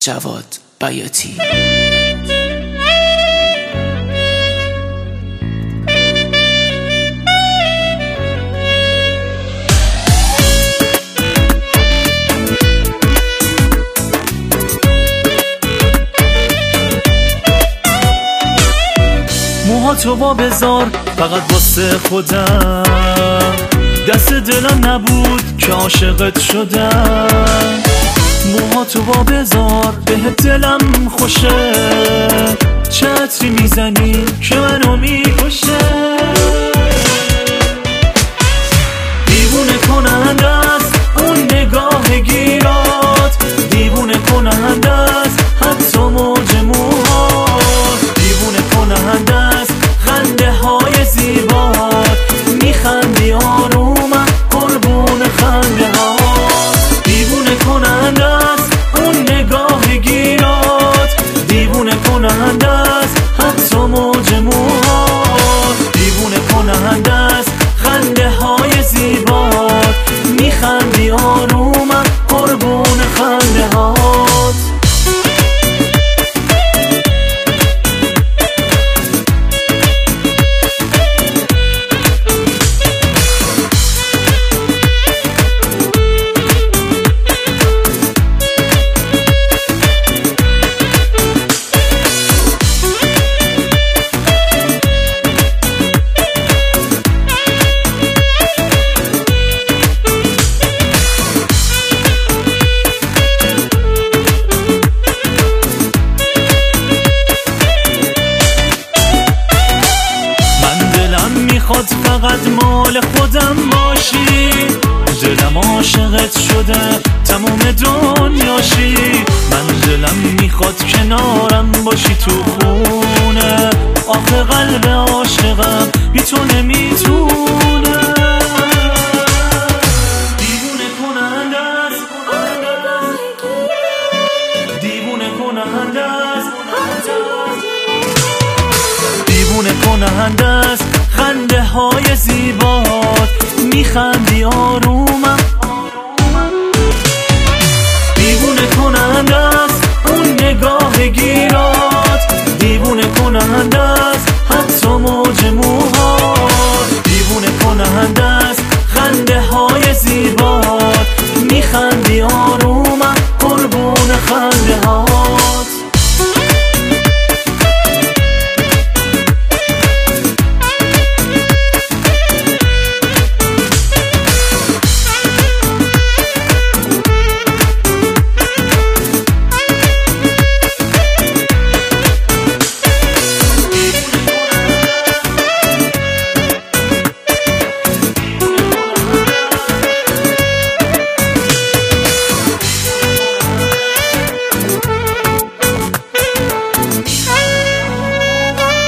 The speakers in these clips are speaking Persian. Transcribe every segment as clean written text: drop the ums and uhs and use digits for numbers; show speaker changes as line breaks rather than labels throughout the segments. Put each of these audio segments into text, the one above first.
جواد بیاتی.
موهاتو با بذار فقط واسه خودم، دست دلم نبود که عاشقت شدم. موهاتو با بذار بهت دلم خوشه، چه عطری میزنی که منو میکشه. دیوونه کننده است اون نگاه گیرات، دیوونه کننده است حتی موج موهات، دیوونه کننده است خنده های زیبات، میخندی آرومم قربون خنده هات. دیوونه کننده است اون نگاه گیرات، دیوونه کننده است حتی موج موهات، دیوونه کننده است خنده های زیبات، میخندی آرومم قربون خنده هات. میخواد فقط مال خودم باشی، دلم عاشقت شده تمام دنیاشی. من دلم میخواد کنارم باشی تو خونه، آخه قلب عاشقم بی تو نمیتونه. دیوونه کننده است، دیوونه کننده است، دیوونه کننده است خنده های زیبات، میخندی آرومم. دیوونه کننده است اون نگاه گیرات، دیوونه کننده است حتی موج موهات، دیوونه کننده است خنده های زیبات، میخندی آرومم قربون خنده هات.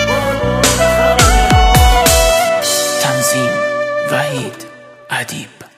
تنظیم وحید ادیب.